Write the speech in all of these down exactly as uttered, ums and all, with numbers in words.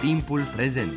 Timpul prezent.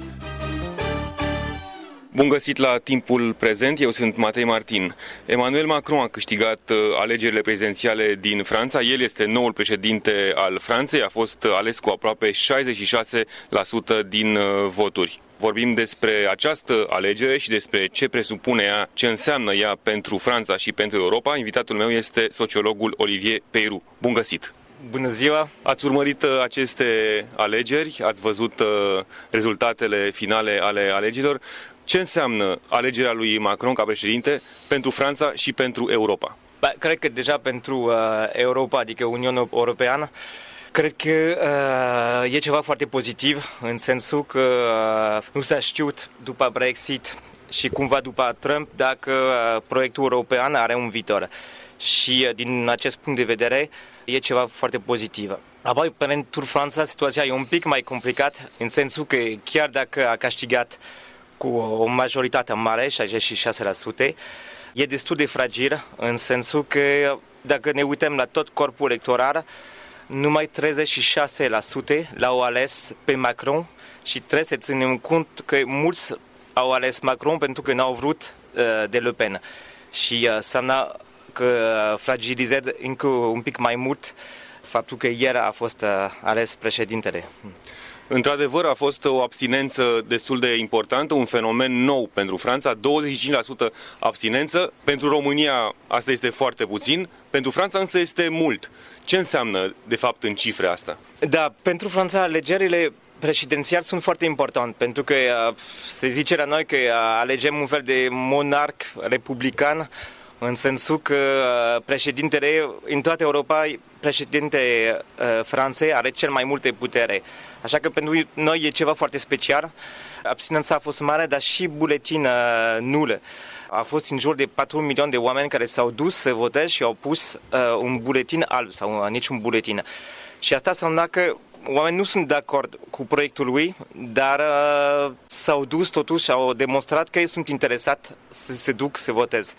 Bun găsit la Timpul prezent, eu sunt Matei Martin. Emmanuel Macron a câștigat alegerile prezidențiale din Franța. El este noul președinte al Franței, a fost ales cu aproape șaizeci și șase la sută din voturi. Vorbim despre această alegere și despre ce presupune ea, ce înseamnă ea pentru Franța și pentru Europa. Invitatul meu este sociologul Olivier Peyroux. Bun găsit! Bună ziua! Ați urmărit aceste alegeri, ați văzut rezultatele finale ale alegerilor. Ce înseamnă alegerea lui Macron ca președinte pentru Franța și pentru Europa? Ba, cred că deja pentru uh, Europa, adică Uniunea Europeană, cred că uh, e ceva foarte pozitiv, în sensul că uh, nu s-a știut după Brexit și cumva după Trump dacă uh, proiectul european are un viitor. Și uh, din acest punct de vedere e ceva foarte pozitiv. Apoi, pentru Franța, situația e un pic mai complicată, în sensul că chiar dacă a câștigat cu o majoritate mare, șaizeci și șase la sută, e destul de fragil, în sensul că dacă ne uităm la tot corpul electoral, numai treizeci și șase la sută l-au ales pe Macron și trebuie să ținem cont că mulți au ales Macron pentru că n-au vrut uh, de Le Pen. Și uh, înseamnă că fragilizează încă un pic mai mult faptul că ieri a fost uh, ales președintele. Într-adevăr, a fost o abstinență destul de importantă, un fenomen nou pentru Franța, douăzeci și cinci la sută abstinență. Pentru România asta este foarte puțin, pentru Franța însă este mult. Ce înseamnă, de fapt, în cifre asta? Da, pentru Franța alegerile prezidențiale sunt foarte importante, pentru că se zice la noi că alegem un fel de monarh republican, în sensul că președintele, în toată Europa, președintele Franței are cel mai multe putere. Așa că pentru noi e ceva foarte special. Abstinența a fost mare, dar și buletin nul. A fost în jur de patru milioane de oameni care s-au dus să voteze și au pus uh, un buletin alb sau uh, niciun buletin. Și asta înseamnă că oamenii nu sunt de acord cu proiectul lui, dar uh, s-au dus totuși și au demonstrat că ei sunt interesați să se duc să voteze.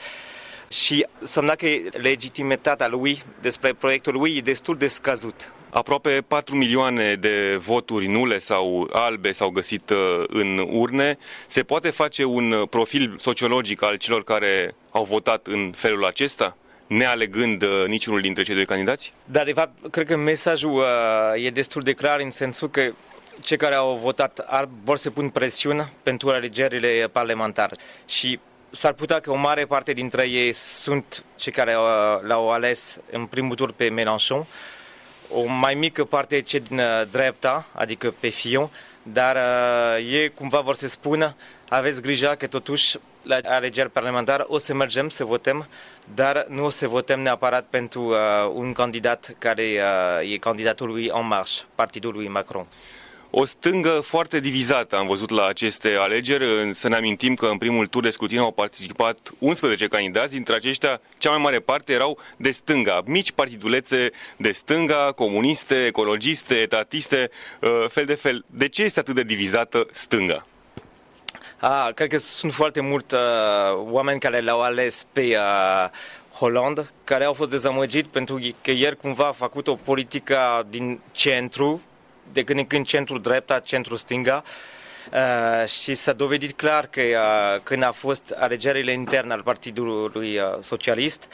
Și înseamnă că legitimitatea lui despre proiectul lui e destul de scăzut. Aproape patru milioane de voturi nule sau albe s-au găsit în urne. Se poate face un profil sociologic al celor care au votat în felul acesta, nealegând niciunul dintre cei doi candidați? Da, de fapt, cred că mesajul uh, e destul de clar în sensul că cei care au votat alb vor să pun presiune pentru alegerile parlamentare. Și s-ar putea că o mare parte dintre ei sunt cei care l-au ales în primul tur pe Mélenchon, o mai mică parte cei din dreapta, adică pe Fillon, dar uh, ei cumva vor să spună, aveți grijă că totuși la alegeri parlamentare o să mergem să votăm, dar nu o să votăm neapărat pentru uh, un candidat care uh, e candidatul lui En Marche, partidul lui Macron. O stângă foarte divizată am văzut la aceste alegeri. Să ne amintim că în primul tur de scrutin au participat unsprezece candidați, dintre aceștia cea mai mare parte erau de stânga, mici partidulețe de stânga, comuniste, ecologiste, etatiste, fel de fel. De ce este atât de divizată stânga? Ah, cred că sunt foarte mulți uh, oameni care l-au ales pe uh, Hollande, care au fost dezamăgiți pentru că ieri cumva a făcut o politică din centru, de când în când centru-dreapta, centru-stânga, uh, și s-a dovedit clar că uh, când a fost alegerile interne al Partidului uh, Socialist,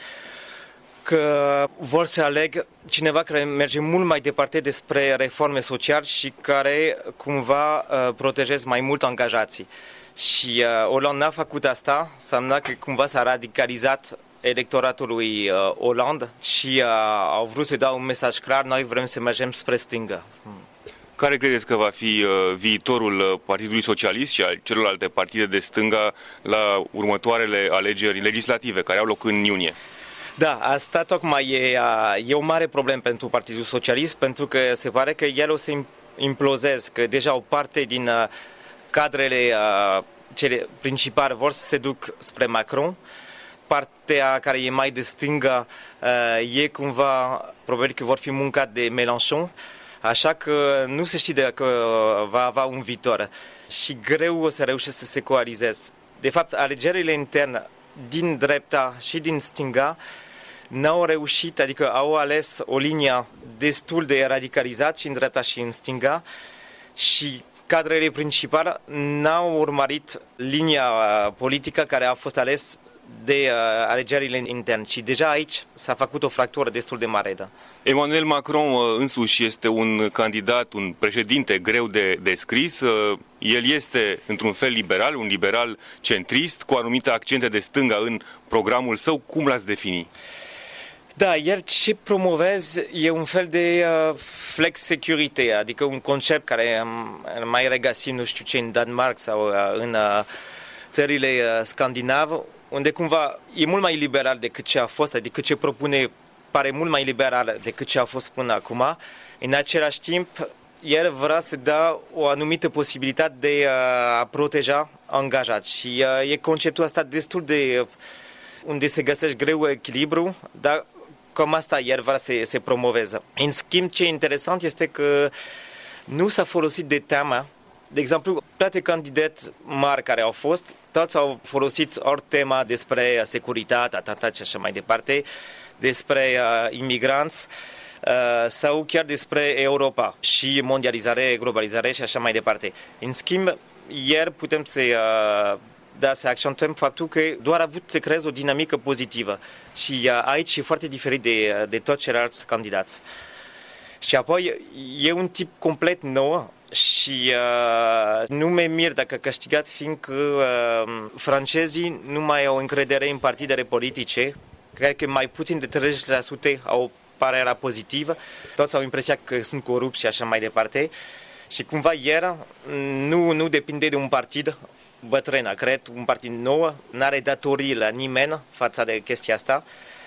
că vor să aleg cineva care merge mult mai departe despre reforme sociale și care cumva uh, protejează mai mult angajații. Și uh, Hollande n-a făcut asta, înseamnă că cumva s-a radicalizat electoratul lui uh, Hollande și uh, au vrut să dau un mesaj clar, noi vrem să mergem spre stânga. Hmm. Care credeți că va fi uh, viitorul Partidului Socialist și al celorlalte partide de stânga la următoarele alegeri legislative care au loc în iunie? Da, asta tocmai e, e o mare problemă pentru Partidul Socialist, pentru că se pare că el o să implozeze, că deja o parte din uh, cadrele uh, cele principale vor să se duc spre Macron. Partea care e mai de stânga uh, e cumva, probabil că vor fi muncat de Mélenchon, așa că nu se știe dacă va avea un viitor și greu o să reușească să se coalizeze. De fapt, alegerile interne din dreapta și din stânga n-au reușit, adică au ales o linie destul de radicalizată și în dreapta și în stânga și cadrele principale n-au urmărit linia politică care a fost ales de uh, alegerile interne și deja aici s-a făcut o fractură destul de mare. Da. Emmanuel Macron uh, însuși este un candidat, un președinte greu de descris. Uh, el este într-un fel liberal, un liberal centrist, cu anumite accente de stânga în programul său. Cum l-ați defini? Da, el ce promoveze e un fel de uh, flex security, adică un concept care um, mai regăsim, nu știu ce, în Danemark sau uh, în uh, țările uh, scandinave, unde cumva e mult mai liberal decât ce a fost, adică ce propune pare mult mai liberal decât ce a fost până acum. În același timp, el vrea să dea o anumită posibilitate de a proteja angajați și uh, e conceptul ăsta destul de unde se găsește greu echilibru, dar cam asta el vrea să se promoveze. În schimb, ce e interesant este că nu s-a folosit de teamă. De exemplu, toate candidați mari care au fost, toți au folosit ori tema despre securitate, atâta și așa mai departe, despre uh, imigranți uh, sau chiar despre Europa și mondializare, globalizare și așa mai departe. În schimb, ieri putem să, uh, da, să accentuăm faptul că doar a avut să creeze o dinamică pozitivă și uh, aici e foarte diferit de, de toți ceilalți candidați. Și apoi e un tip complet nou și uh, nu mă mir dacă a câștigat, fiindcă uh, francezii nu mai au încredere în partidele politice. Cred că mai puțin de treizeci la sută au părerea pozitivă, toți au impresia că sunt corupți și așa mai departe. Și cumva ieri nu, nu depinde de un partid bătrân, cred, un partid nou, n-are datorii la nimeni față de chestia asta.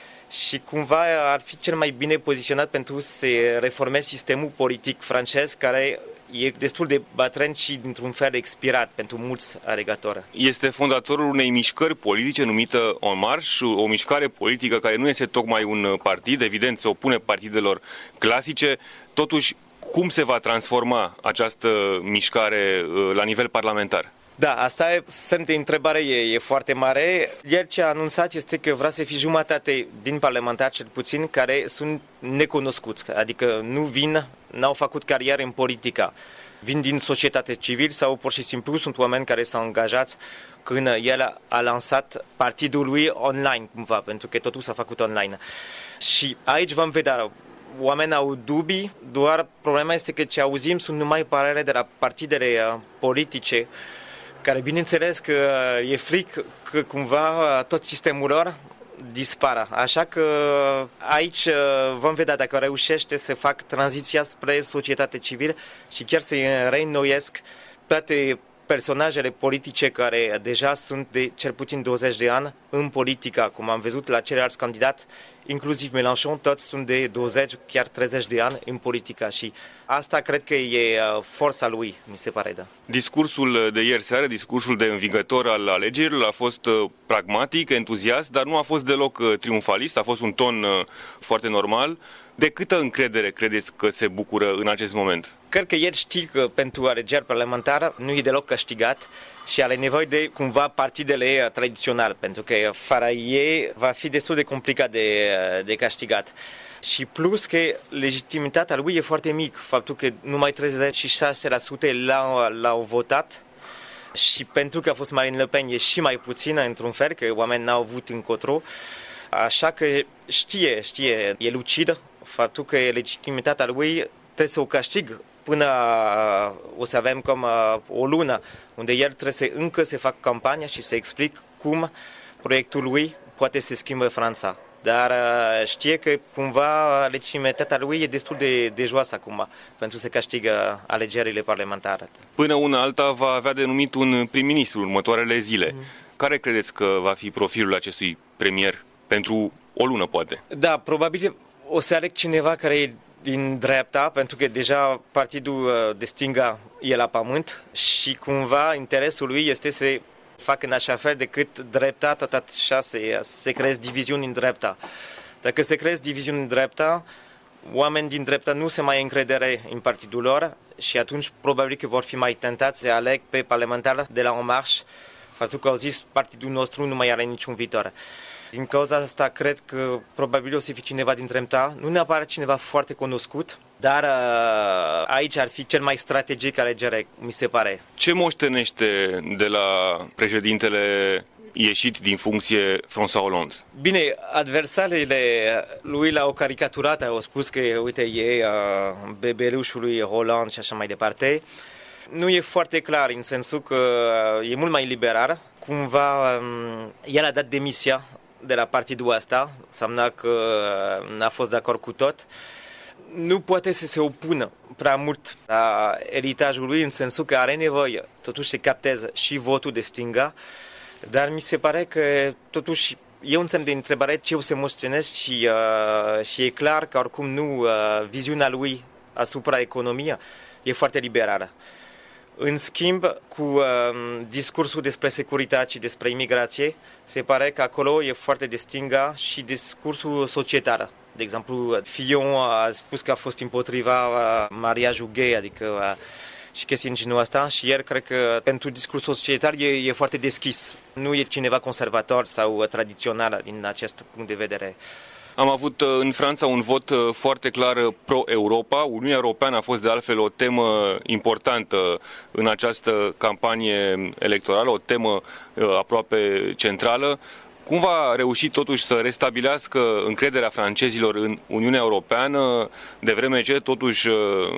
Și cumva ar fi cel mai bine poziționat pentru să reformeze sistemul politic francez, care e destul de bătrân și dintr-un fel expirat pentru mulți alegători. Este fondatorul unei mișcări politice numită En Marche, o mișcare politică care nu este tocmai un partid, evident se opune partidelor clasice. Totuși, cum se va transforma această mișcare la nivel parlamentar? Da, asta e semn de întrebare, e, e foarte mare. El ce a anunțat este că vrea să fie jumătate din parlamentari, cel puțin, care sunt necunoscuți, adică nu vin, n-au făcut carieră în politică. Vin din societate civil sau pur și simplu sunt oameni care s-au angajat când el a lansat partidul lui online, cumva, pentru că totul s-a făcut online. Și aici vom vedea. Oamenii au dubii, doar problema este că ce auzim sunt numai părere de la partidele politice, care bineînțeles că e fric că cumva tot sistemul lor dispară. Așa că aici vom vedea dacă reușește să fac tranziția spre societate civilă și chiar să reînnoiesc toate personajele politice care deja sunt de cel puțin douăzeci de ani în politică, cum am văzut la ceilalți candidați, inclusiv Mélenchon, toți sunt de douăzeci, chiar treizeci de ani în politică și asta cred că e forța lui, mi se pare, da. Discursul de ieri seară, discursul de învingător al alegerilor a fost pragmatic, entuziast, dar nu a fost deloc triumfalist, a fost un ton foarte normal. De câtă încredere credeți că se bucură în acest moment? Cred că el știe că pentru alegeri parlamentare nu e deloc câștigat și are nevoie de cumva partidele tradiționale, pentru că fără ei va fi destul de complicat de, de câștigat. Și plus că legitimitatea lui e foarte mic, faptul că numai treizeci și șase la sută l-au, l-au votat și pentru că a fost Marine Le Pen e și mai puțină într-un fel, că oamenii n-au avut încotro, așa că știe, știe, e lucid faptul că legitimitatea lui trebuie să o câștig până o să avem cam o lună, unde el trebuie să încă să fac campania și să explic cum proiectul lui poate să schimbe Franța. Dar știe că cumva legitimitatea lui e destul de, de joasă acum pentru să câștigă alegerile parlamentare. Până una alta va avea denumit un prim-ministru în următoarele zile. Mm. Care credeți că va fi profilul acestui premier pentru o lună, poate? Da, probabil o să aleg cineva care e din dreapta, pentru că deja partidul de stânga e la pământ și cumva interesul lui este să facă în așa fel decât dreapta, tot așa se, se creează diviziuni în dreapta. Dacă se creează diviziuni în dreapta, oameni din dreapta nu se mai încredere în partidul lor și atunci probabil că vor fi mai tentați să aleg pe parlamentar de la En Marche, faptul că au zis partidul nostru nu mai are niciun viitor. Din cauza asta cred că probabil o să fie cineva din dreapta, nu neapărat cineva foarte cunoscut, Dar aici ar fi cel mai strategic alegere, mi se pare. Ce moștenește de la președintele ieșit din funcție François Hollande? Bine, adversarele lui l-au caricaturat, au spus că, uite, e uh, bebelușul lui Hollande și așa mai departe. Nu e foarte clar, în sensul că e mult mai liberal. Cumva, um, el a dat demisia de la partidul ăsta, înseamnă că n-a fost de acord cu tot. Nu poate să se opună prea mult la eritajul lui, în sensul că are nevoie, totuși, să capteze și votul de stânga, dar mi se pare că, totuși, e un semn de întrebare ce o să moștenesc și, uh, și e clar că, oricum, nu, uh, viziunea lui asupra economiei e foarte liberală. În schimb, cu uh, discursul despre securitate și despre imigrație, se pare că acolo e foarte de stânga și discursul societar. De exemplu, Fillon a spus că a fost împotriva mariajul gay, adică și chestii în genul ăsta, și el cred că pentru discursul societar e, e foarte deschis. Nu e cineva conservator sau tradițional din acest punct de vedere. Am avut în Franța un vot foarte clar pro-Europa. Uniunea Europeană a fost de altfel o temă importantă în această campanie electorală, o temă aproape centrală. Cum va reuși totuși să restabilească încrederea francezilor în Uniunea Europeană, de vreme ce totuși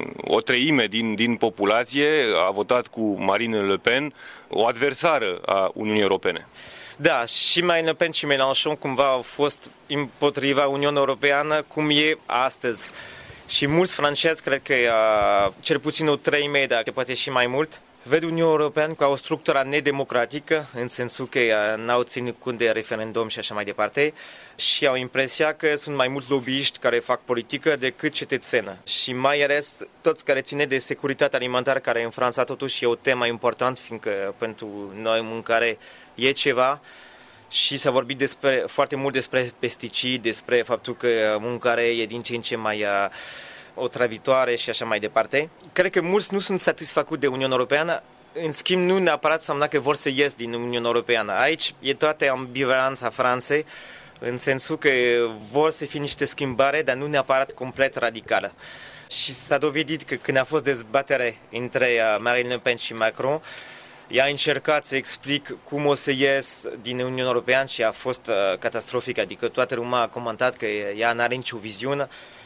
o treime din, din populație a votat cu Marine Le Pen, o adversară a Uniunii Europene? Da, și Marine Le Pen și Mélenchon cumva au fost împotriva Uniunii Europeană, cum e astăzi. Și mulți francezi, cred că uh, cel puțin o treime, dacă poate și mai mult, ved Uniunea Europeană ca o structură nedemocratică, în sensul că uh, n-au ținut cont de referendum și așa mai departe, și au impresia că sunt mai mulți lobbyiști care fac politică decât cetățenă. Și mai ales toți care ține de securitatea alimentară, care în Franța totuși e o temă importantă, fiindcă pentru noi mâncare e ceva, și s-a vorbit despre, foarte mult despre pesticidi, despre faptul că mâncarea e din ce în ce mai uh, otrăvitoare și așa mai departe. Cred că mulți nu sunt satisfăcuți de Uniunea Europeană, în schimb nu neapărat înseamnă că vor să ies din Uniunea Europeană. Aici e toată ambivalența Franței, în sensul că vor să fie niște schimbare, dar nu neapărat complet radicală. Și s-a dovedit că când a fost dezbatere între Marine Le Pen și Macron, ea a încercat să explic cum o să ies din Uniunea Europeană și a fost uh, catastrofic, adică toată lumea a comentat că ea n-are nicio viziune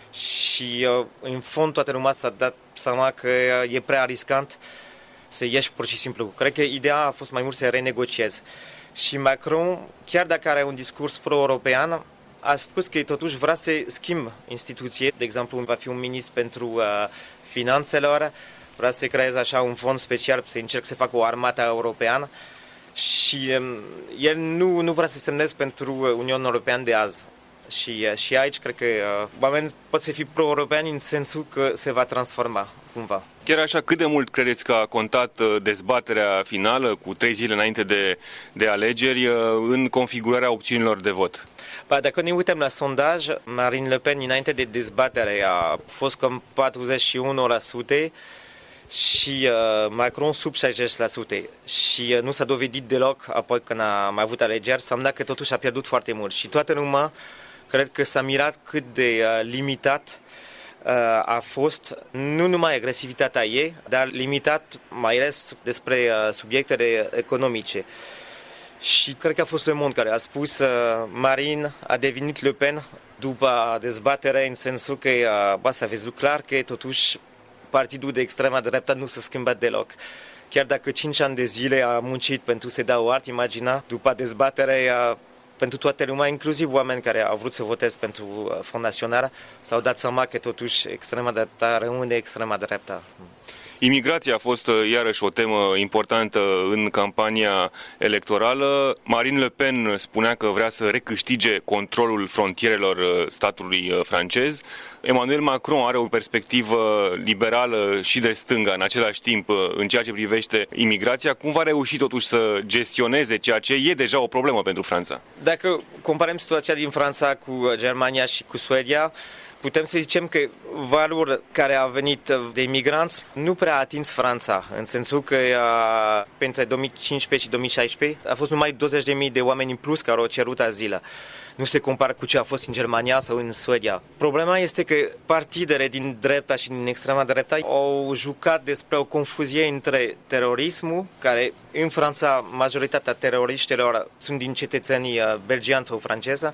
și uh, în fond toată lumea s-a dat seama că uh, e prea riscant să ieși pur și simplu. Cred că ideea a fost mai mult să renegocieze. Și Macron, chiar dacă are un discurs pro-european, a spus că totuși vrea să schimbe instituție. De exemplu, va fi un ministru pentru uh, finanțelor, vrea să creeze așa un fond special, să încerc să facă o armată europeană și um, el nu, nu vrea să semneze pentru Uniunea Europeană de azi. Și, uh, și aici cred că uh, oamenii pot să fie pro-europeani în sensul că se va transforma cumva. Chiar așa, cât de mult credeți că a contat dezbaterea finală cu trei zile înainte de, de alegeri în configurarea opțiunilor de vot? Ba, dacă ne uităm la sondaj, Marine Le Pen înainte de dezbatere a fost cam patruzeci și unu la sută și uh, Macron sub șaizeci la sută și uh, nu s-a dovedit deloc apoi când a mai avut alegeri, înseamnă că totuși a pierdut foarte mult și toată lumea cred că s-a mirat cât de uh, limitat uh, a fost, nu numai agresivitatea ei, dar limitat mai ales despre uh, subiectele economice. Și cred că a fost Le Monde care a spus uh, Marine a devenit Le Pen după dezbatere, în sensul că uh, ba, s-a văzut clar că totuși partidul de extrema dreaptă nu s-a schimbat deloc. Chiar dacă cinci ani de zile a muncit pentru să dea o art, imagina, după dezbatere a, pentru toată lumea, inclusiv oameni care au vrut să voteze pentru Front Național, s-au dat seama că totuși extrema dreaptă rămâne extrema dreaptă. Imigrația a fost iarăși o temă importantă în campania electorală. Marine Le Pen spunea că vrea să recâștige controlul frontierelor statului francez. Emmanuel Macron are o perspectivă liberală și de stânga în același timp în ceea ce privește imigrația. Cum va reuși totuși să gestioneze ceea ce e deja o problemă pentru Franța? Dacă comparăm situația din Franța cu Germania și cu Suedia, putem să zicem că valul care a venit de imigranți nu prea a atins Franța, în sensul că a, între două mii cincisprezece și două mii șaisprezece a fost numai douăzeci de mii de oameni în plus care au cerut azil. Nu se compară cu ce a fost în Germania sau în Suedia. Problema este că partidele din dreapta și din extrema dreapta au jucat despre o confuzie între terorismul, care în Franța majoritatea teroriștilor sunt din cetățenii belgiani sau francezi,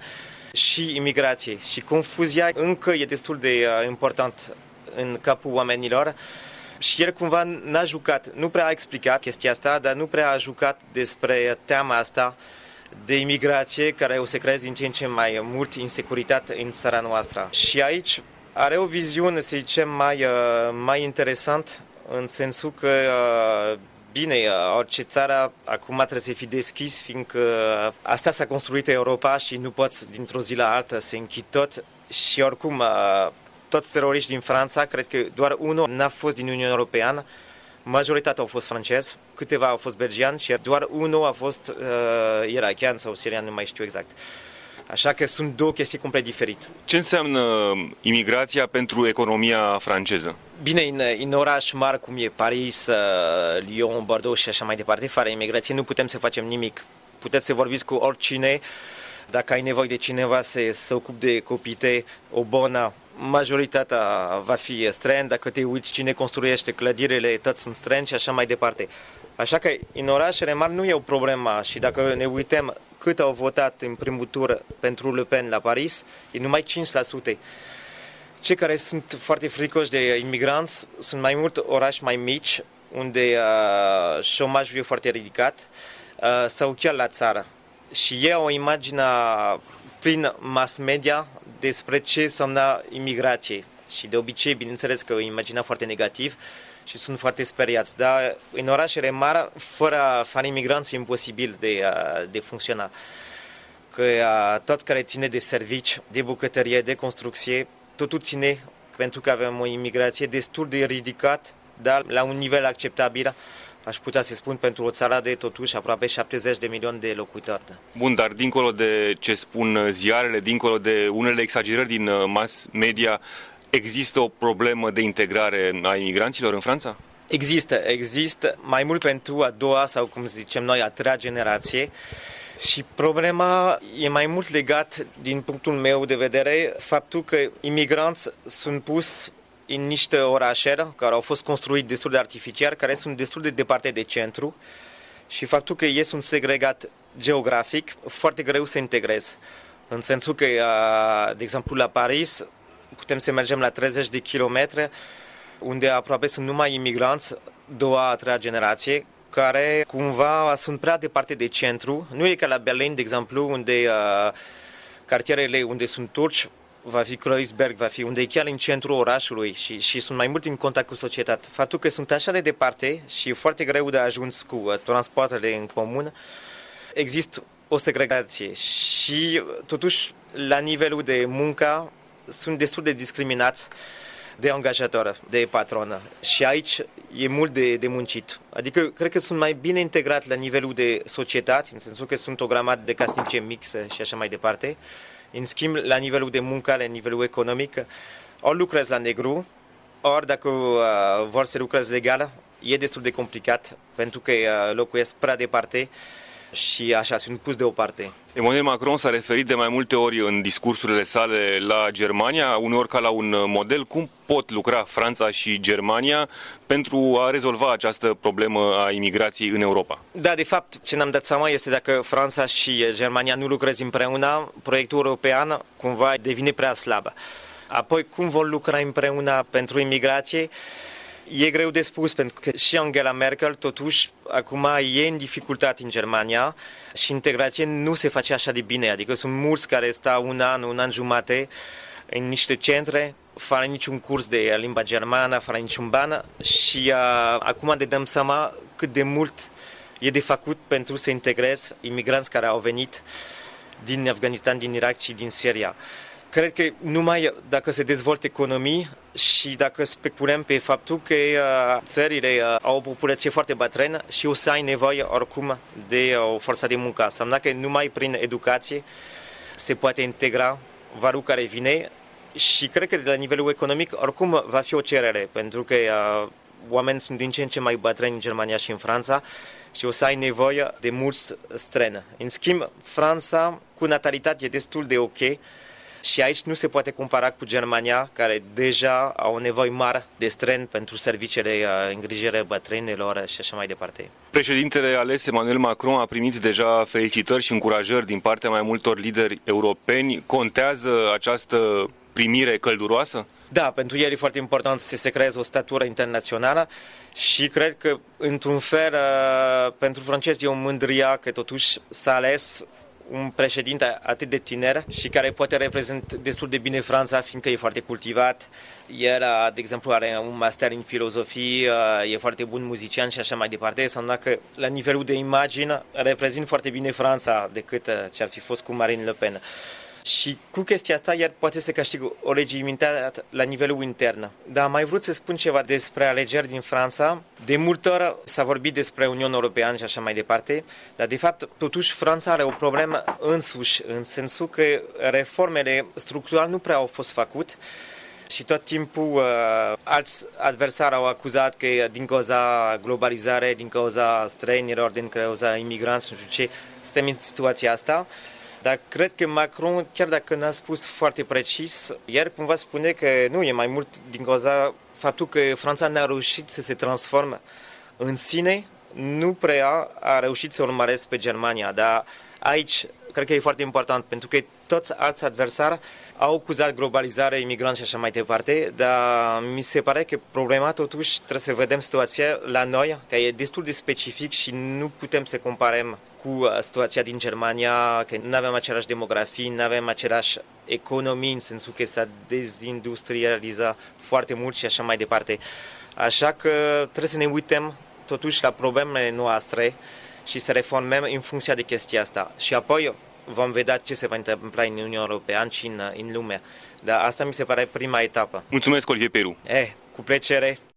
și imigrație. Și confuzia încă e destul de important în capul oamenilor. Și el cumva n-a jucat, nu prea a explicat chestia asta, dar nu prea a jucat despre teama asta de imigrație care o să creeze din ce în ce mai mult insecuritate în țara noastră. Și aici are o viziune, să zicem, mai, mai interesant, în sensul că, bine, orice țară acum trebuie să fie deschis, fiindcă asta s-a construit Europa și nu poți dintr-o zi la alta să închid tot. Și oricum, toți teroriști din Franța, cred că doar unul n-a fost din Uniunea Europeană, majoritatea au fost francezi, câteva au fost belgiani și doar unul a fost uh, irachian sau sirian, nu mai știu exact. Așa că sunt două chestii complet diferite. Ce înseamnă imigrația pentru economia franceză? Bine, în, în oraș mari cum e Paris, uh, Lyon, Bordeaux și așa mai departe, fără imigrație nu putem să facem nimic. Puteți să vorbiți cu oricine, dacă ai nevoie de cineva să se ocupe de copii, o bună, majoritatea va fi străin, dacă te uiți cine construiește clădirile, toți sunt străini și așa mai departe. Așa că în orașele mari nu e o problemă și dacă ne uităm cât au votat în primul tur pentru Le Pen la Paris, e numai cinci la sută. Cei care sunt foarte fricoși de imigranți sunt mai mult orași mai mici, unde uh, șomajul e foarte ridicat, uh, sau chiar la țară. Și e o imagine prin mass media despre ce înseamnă imigrație. Și de obicei, bineînțeles că o imagina foarte negativ și sunt foarte speriați. Dar în orașele mari, fără fără imigranți, e imposibil de, de funcționa. Că tot care ține de servici, de bucătărie, de construcție, totul ține pentru că avem o imigrație destul de ridicat, dar la un nivel acceptabil, aș putea să spun, pentru o țară de totuși aproape șaptezeci de milioane de locuitori. Bun, dar dincolo de ce spun ziarele, dincolo de unele exagerări din mass media, există o problemă de integrare a imigranților în Franța? Există, există mai mult pentru a doua sau, cum zicem noi, a treia generație. Și problema e mai mult legat, din punctul meu de vedere, faptul că imigranți sunt pus în niște orașe care au fost construite destul de artificial, care sunt destul de departe de centru și faptul că ei sunt segregat geografic, foarte greu să integreze. În sensul că, de exemplu, la Paris putem să mergem la treizeci de kilometri, unde aproape sunt numai imigranți, doua, a treia generație, care cumva sunt prea departe de centru. Nu e ca la Berlin, de exemplu, unde uh, cartierele unde sunt turci, va fi Kreuzberg, va fi unde e chiar în centrul orașului și, și sunt mai mult în contact cu societatea. Faptul că sunt așa de departe și e foarte greu de ajuns cu uh, transportele în comun, există o segregație și totuși la nivelul de muncă sunt destul de discriminați de angajator, de patronă. Și aici e mult de, de muncit. Adică cred că sunt mai bine integrați la nivelul de societate, în sensul că sunt o grămadă de casnice mixe și așa mai departe. În schimb, la nivelul de muncă, la nivelul economic, ori lucrezi la negru, ori dacă uh, vor să lucrezi legal, e destul de complicat, pentru că uh, locuiesc prea departe și așa sunt pus deoparte. Emmanuel Macron s-a referit de mai multe ori în discursurile sale la Germania, uneori ca la un model. Cum pot lucra Franța și Germania pentru a rezolva această problemă a imigrației în Europa? Da, de fapt, ce ne-am dat seama este dacă Franța și Germania nu lucrează împreună, proiectul european cumva devine prea slab. Apoi, cum vor lucra împreună pentru imigrație? E greu de spus, pentru că și Angela Merkel, totuși, acum e în dificultate în Germania și integrația nu se face așa de bine. Adică sunt mulți care stau un an, un an jumate în niște centre, fără niciun curs de limba germană, fără niciun ban și uh, acum ne dăm seama cât de mult e de făcut pentru să integreze imigranți care au venit din Afganistan, din Irak și din Siria. Cred că numai dacă se dezvoltă economii și dacă speculăm pe faptul că uh, țările uh, au o populație foarte bătrână și o să ai nevoie oricum de uh, o forță de muncă. Înseamnă că numai prin educație se poate integra valul care vine Și cred că de la nivelul economic oricum va fi o cerere, pentru că uh, oamenii sunt din ce în ce mai bătrâni în Germania și în Franța și o să ai nevoie de mulți străini. În schimb, Franța cu natalitate e destul de ok și aici nu se poate compara cu Germania, care deja au nevoie mare de străini pentru serviciile uh, îngrijire bătrânilor și așa mai departe. Președintele ales Emmanuel Macron a primit deja felicitări și încurajări din partea mai multor lideri europeni. Contează această primire călduroasă? Da, pentru el e foarte important să se creeze o statură internațională și cred că, într-un fel, pentru francezi e o mândrie că totuși s-a ales un președinte atât de tiner și care poate reprezenta destul de bine Franța, fiindcă e foarte cultivat. El, de exemplu, are un master în filozofie, e foarte bun muzician și așa mai departe. Înseamnă că, la nivelul de imagine, reprezintă foarte bine Franța decât ce ar fi fost cu Marine Le Pen. Și cu chestia asta, el poate să câștigă o legitimitate la nivelul intern. Dar am mai vrut să spun ceva despre alegeri din Franța. De multe ori s-a vorbit despre Uniunea Europeană și așa mai departe, dar de fapt, totuși, Franța are o problemă însuși, în sensul că reformele structurale nu prea au fost făcute. Și tot timpul uh, alți adversari au acuzat că din cauza globalizare, din cauza străinilor, din cauza imigranți, nu știu ce, suntem în situația asta. Dar cred că Macron, chiar dacă n-a spus foarte precis, iar cumva spune că nu, e mai mult din cauza faptul că Franța n-a reușit să se transforme în sine, nu prea a reușit să urmăresc pe Germania. Dar aici cred că e foarte important, pentru că toți alți adversari au acuzat globalizare, imigranți și așa mai departe, dar mi se pare că problema totuși trebuie să vedem situația la noi, că e destul de specific și nu putem să comparăm cu situația din Germania, că nu avem același demografie, nu avem același economii, în sensul că s-a dezindustrializat foarte mult și așa mai departe. Așa că trebuie să ne uităm totuși la problemele noastre și să reformăm în funcție de chestia asta. Și apoi vom vedea ce se va întâmpla în Uniunea Europeană și în, în lume. Dar asta mi se pare prima etapă. Mulțumesc, Olivier Peru. Eh, cu plăcere.